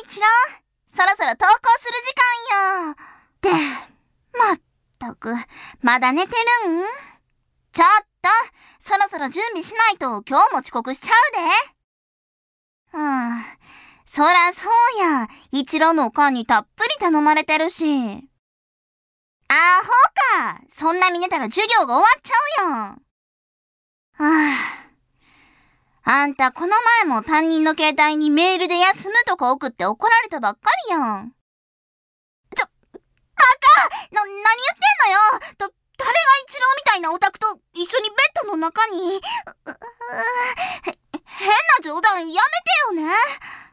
一郎、そろそろ登校する時間よ。まったく、まだ寝てるん？ちょっと、そろそろ準備しないと今日も遅刻しちゃうで。そらそうや、一郎のおかんにたっぷり頼まれてるし。アホか、そんな見寝たら授業が終わっちゃうよ。あんたこの前も担任の携帯にメールで休むとか送って怒られたばっかりやん。バカ！何言ってんのよ！誰が一郎みたいなオタクと一緒にベッドの中に。変な冗談やめてよね。